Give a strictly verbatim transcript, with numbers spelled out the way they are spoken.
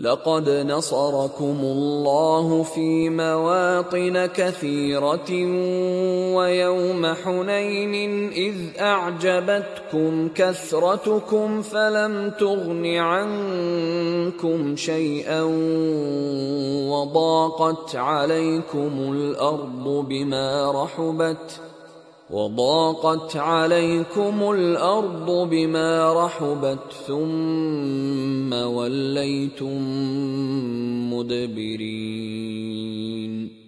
لقد نصركم الله في مواطن كثيرة ويوم حنين إذ أعجبتكم كثرتكم فلم تغن عنكم شيئا وضاقت عليكم الأرض بما رحبت وضاقت عليكم الأرض بما رحبت ثم وليتم مدبرين.